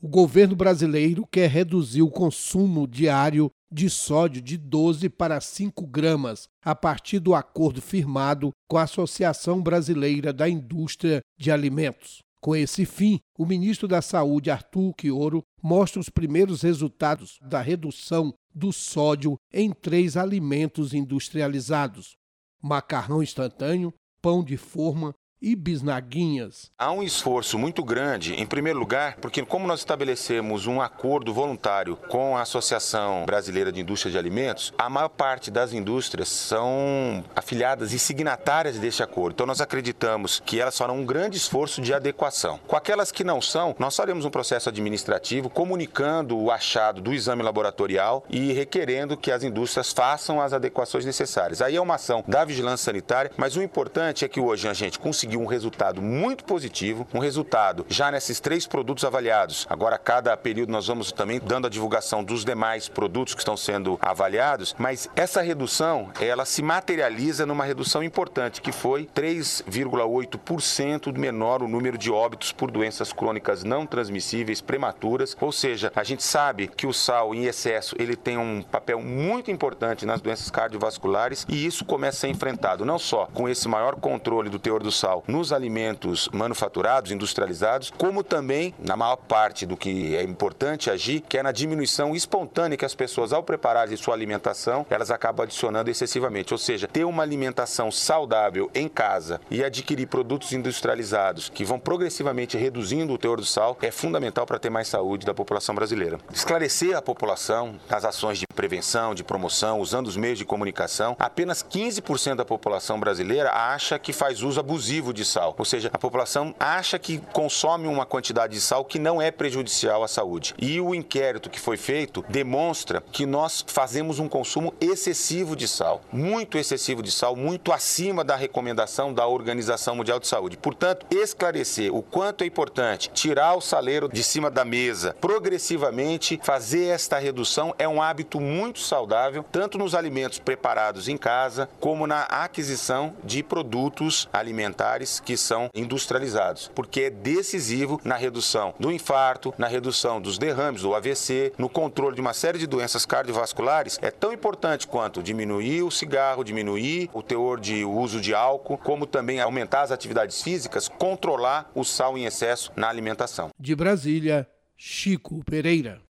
O governo brasileiro quer reduzir o consumo diário de sódio de 12 para 5 gramas, a partir do acordo firmado com a Associação Brasileira da Indústria de Alimentos. Com esse fim, o ministro da Saúde, Arthur Quiorio, mostra os primeiros resultados da redução do sódio em 3 alimentos industrializados: macarrão instantâneo, pão de forma e bisnaguinhas. Há um esforço muito grande, em primeiro lugar, porque como nós estabelecemos um acordo voluntário com a Associação Brasileira de Indústria de Alimentos, a maior parte das indústrias são afiliadas e signatárias deste acordo. Então nós acreditamos que elas farão um grande esforço de adequação. Com aquelas que não são, nós faremos um processo administrativo comunicando o achado do exame laboratorial e requerendo que as indústrias façam as adequações necessárias. Aí é uma ação da vigilância sanitária, mas o importante é que hoje a gente conseguiu um resultado muito positivo, um resultado já nesses 3 produtos avaliados. Agora, a cada período nós vamos também dando a divulgação dos demais produtos que estão sendo avaliados, mas essa redução, ela se materializa numa redução importante, que foi 3,8% menor o número de óbitos por doenças crônicas não transmissíveis prematuras, ou seja, a gente sabe que o sal em excesso, ele tem um papel muito importante nas doenças cardiovasculares e isso começa a ser enfrentado não só com esse maior controle do teor do sal nos alimentos manufaturados, industrializados, como também na maior parte do que é importante agir, que é na diminuição espontânea que as pessoas, ao prepararem sua alimentação, elas acabam adicionando excessivamente. Ou seja, ter uma alimentação saudável em casa e adquirir produtos industrializados que vão progressivamente reduzindo o teor do sal é fundamental para ter mais saúde da população brasileira. Esclarecer a população nas ações de prevenção, de promoção, usando os meios de comunicação, apenas 15% da população brasileira acha que faz uso abusivo de sal, ou seja, a população acha que consome uma quantidade de sal que não é prejudicial à saúde. E o inquérito que foi feito demonstra que nós fazemos um consumo excessivo de sal, muito excessivo de sal, muito acima da recomendação da Organização Mundial de Saúde. Portanto, esclarecer o quanto é importante tirar o saleiro de cima da mesa, progressivamente fazer esta redução é um hábito muito saudável, tanto nos alimentos preparados em casa, como na aquisição de produtos alimentares que são industrializados, porque é decisivo na redução do infarto, na redução dos derrames, do AVC, no controle de uma série de doenças cardiovasculares. É tão importante quanto diminuir o cigarro, diminuir o teor de uso de álcool, como também aumentar as atividades físicas, controlar o sal em excesso na alimentação. De Brasília, Chico Pereira.